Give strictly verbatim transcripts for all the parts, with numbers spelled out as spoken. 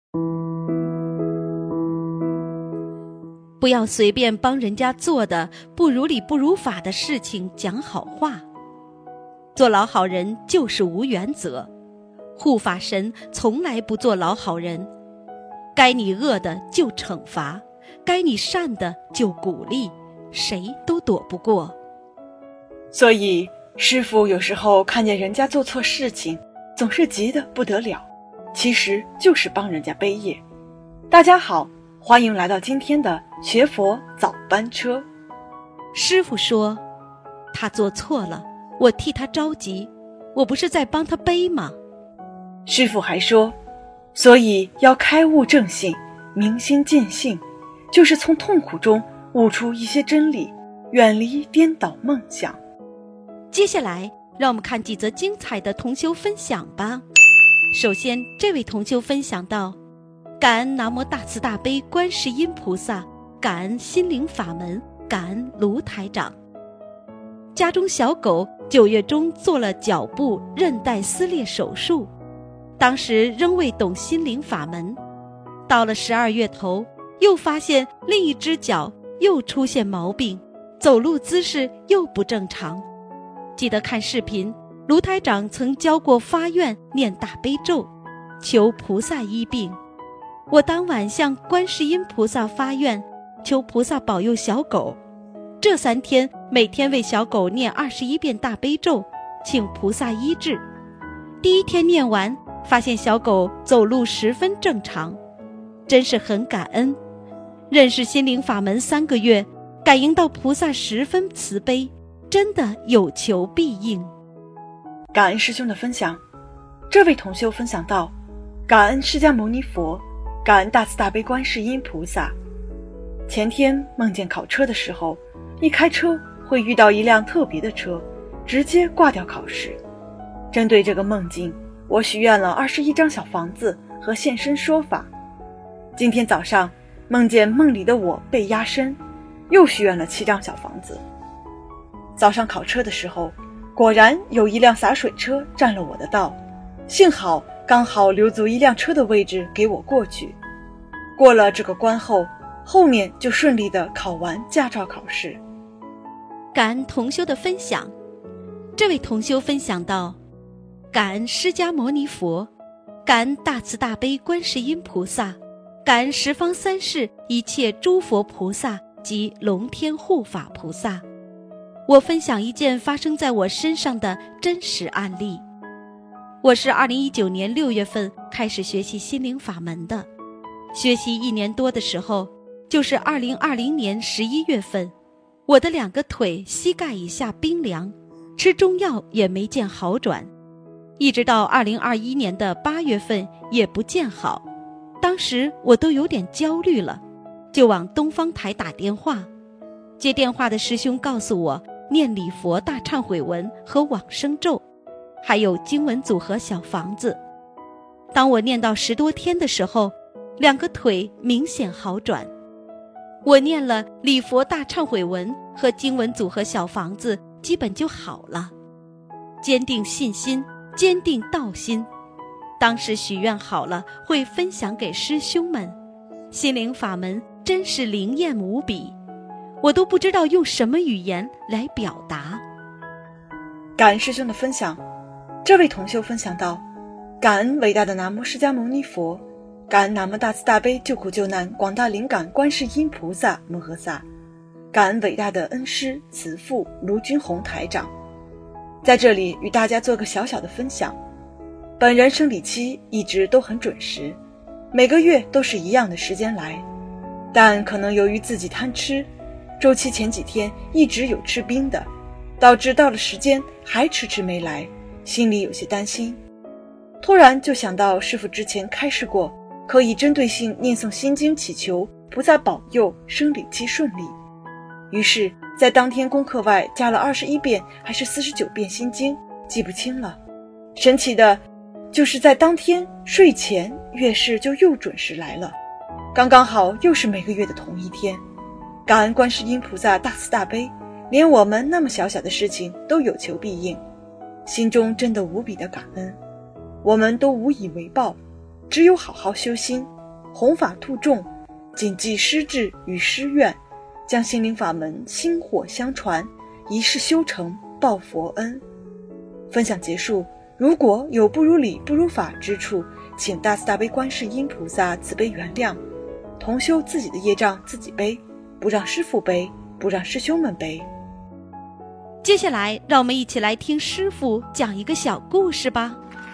不要随便帮人家做的不如理不如法的事情讲好话。做老好人就是无原则，护法神从来不做老好人。该你恶的就惩罚，该你善的就鼓励，谁都躲不过。 所以师父有时候看见人家做错事情，总是急得不得了，其实就是帮人家背业。大家好，欢迎来到今天的学佛早班车。 师父说，他做错了，我替他着急，我不是在帮他背吗？ 师父还说，所以要开悟正信，明心见性，就是从痛苦中悟出一些真理，远离颠倒梦想。 接下来让我们看几则精彩的同修分享吧。首先，这位同修分享到，感恩南无大慈大悲观世音菩萨，感恩心灵法门，感恩卢台长。家中小狗九月中做了脚部韧带撕裂手术，当时仍未懂心灵法门，到了十二月头，又发现另一只脚又出现毛病，走路姿势又不正常。记得看视频，卢台长曾教过发愿念大悲咒，求菩萨医病。我当晚向观世音菩萨发愿，求菩萨保佑小狗。这三天每天为小狗念二十一遍大悲咒，请菩萨医治。第一天念完，发现小狗走路十分正常，真是很感恩。认识心灵法门三个月，感应到菩萨十分慈悲，真的有求必应。 感恩师兄的分享。这位同修分享到，感恩释迦牟尼佛，感恩大慈大悲观世音菩萨。前天梦见考车的时候，一开车会遇到一辆特别的车，直接挂掉考试。针对这个梦境，我许愿了二十一张小房子和现身说法。今天早上梦见梦里的我被压身，又许愿了七张小房子。早上考车的时候，果然有一辆洒水车占了我的道，幸好刚好留足一辆车的位置给我过去。过了这个关后，后面就顺利地考完驾照考试。 感恩同修的分享。这位同修分享到，感恩释迦牟尼佛，感恩大慈大悲观世音菩萨，感恩十方三世一切诸佛菩萨及龙天护法菩萨。我分享一件发生在我身上的真实案例。我是二零一九年六月份开始学习心灵法门的，学习一年多的时候，就是二零二零年十一月份，我的两个腿膝盖以下冰凉，吃中药也没见好转，一直到二零二一年的八月份也不见好。当时我都有点焦虑了，就往东方台打电话。接电话的师兄告诉我，念礼佛大忏悔文和往生咒，还有经文组合小房子。当我念到十多天的时候，两个腿明显好转。我念了礼佛大忏悔文和经文组合小房子，基本就好了。坚定信心，坚定道心。当时许愿好了，会分享给师兄们。心灵法门真是灵验无比，我都不知道用什么语言来表达。 感恩师兄的分享。这位同修分享到，感恩伟大的南无释迦牟尼佛，感恩南无大慈大悲救苦救难广大灵感观世音菩萨摩诃萨，感恩伟大的恩师慈父卢军宏台长。在这里与大家做个小小的分享。本人生理期一直都很准时，每个月都是一样的时间来，但可能由于自己贪吃，周期前几天一直有吃冰的，导致到了时间还迟迟没来，心里有些担心。突然就想到师父之前开示过，可以针对性念诵心经，祈求菩萨保佑生理期顺利。于是在当天功课外加了二十一遍还是四十九遍心经，记不清了。神奇的就是在当天睡前月事就又准时来了，刚刚好又是每个月的同一天。感恩观世音菩萨大慈大悲，连我们那么小小的事情都有求必应，心中真的无比的感恩。我们都无以为报，只有好好修心， 弘法度众，谨记师志与师愿，将心灵法门薪火相传，一世修成报佛恩。分享结束，如果有不如理不如法之处，请大慈大悲观世音菩萨慈悲原谅。同修自己的业障自己背，不让师父背，不让师兄们背。 接下来让我们一起来听师父讲一个小故事吧。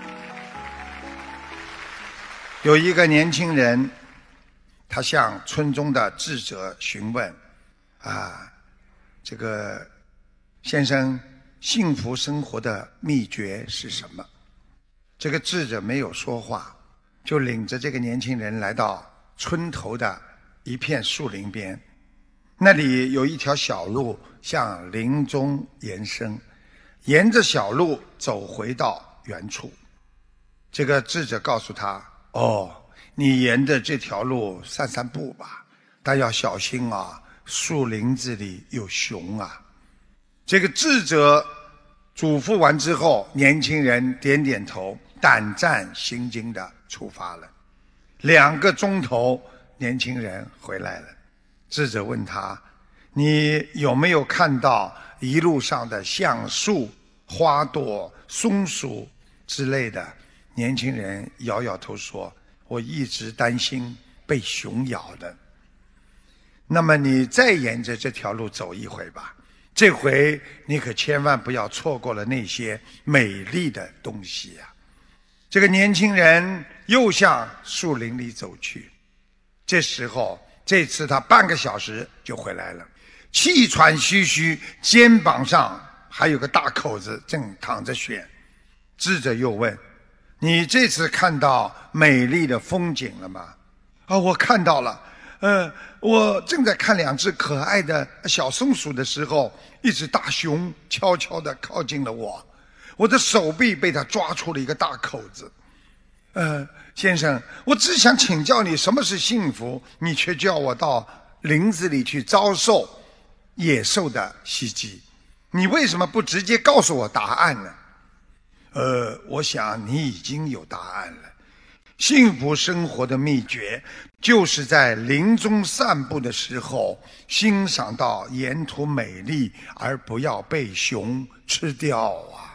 有一个年轻人，他向村中的智者询问啊，这个先生，幸福生活的秘诀是什么？这个智者没有说话，就领着这个年轻人来到村头的一片树林边，那里有一条小路向林中延伸，沿着小路走回到原处。这个智者告诉他，哦，你沿着这条路散散步吧，但要小心啊，树林子里有熊啊。这个智者嘱咐完之后，年轻人点点头，胆战心惊地出发了。两个钟头，年轻人回来了。智者问他，你有没有看到一路上的橡树、花朵、松鼠之类的？年轻人摇摇头说，我一直担心被熊咬的。那么你再沿着这条路走一回吧，这回你可千万不要错过了那些美丽的东西啊。这个年轻人又向树林里走去，这时候这次他半个小时就回来了，气喘吁吁，肩膀上还有个大口子，正淌着血。智者又问，你这次看到美丽的风景了吗？啊，我看到了。呃，我正在看两只可爱的小松鼠的时候，一只大熊悄悄地靠近了我，我的手臂被它抓出了一个大口子。呃，先生，我只想请教你什么是幸福，你却叫我到林子里去遭受野兽的袭击，你为什么不直接告诉我答案呢？呃，我想你已经有答案了。幸福生活的秘诀，就是在林中散步的时候，欣赏到沿途美丽，而不要被熊吃掉啊。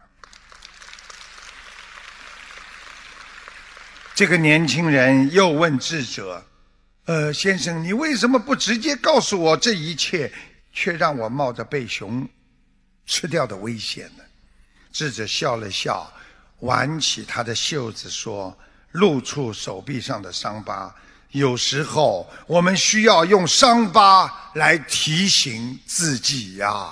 这个年轻人又问智者，呃，先生，你为什么不直接告诉我这一切，却让我冒着被熊吃掉的危险呢？智者笑了笑，挽起他的袖子说，露出手臂上的伤疤，有时候我们需要用伤疤来提醒自己呀。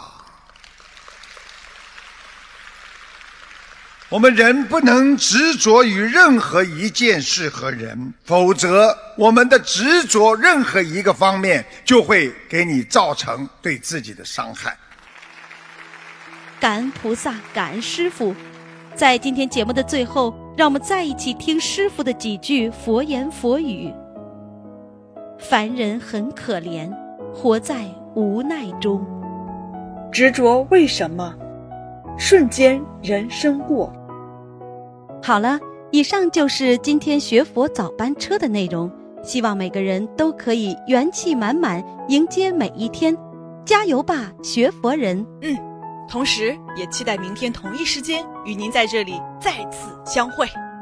我们人不能执着于任何一件事和人，否则我们的执着任何一个方面就会给你造成对自己的伤害。 感恩菩萨，感恩师父。在今天节目的最后，让我们再一起听师父的几句佛言佛语。凡人很可怜，活在无奈中。 执着为什么？瞬间人生过。 好了，以上就是今天学佛早班车的内容，希望每个人都可以元气满满，迎接每一天。加油吧，学佛人！ 嗯。同时也期待明天同一时间与您在这里再次相会。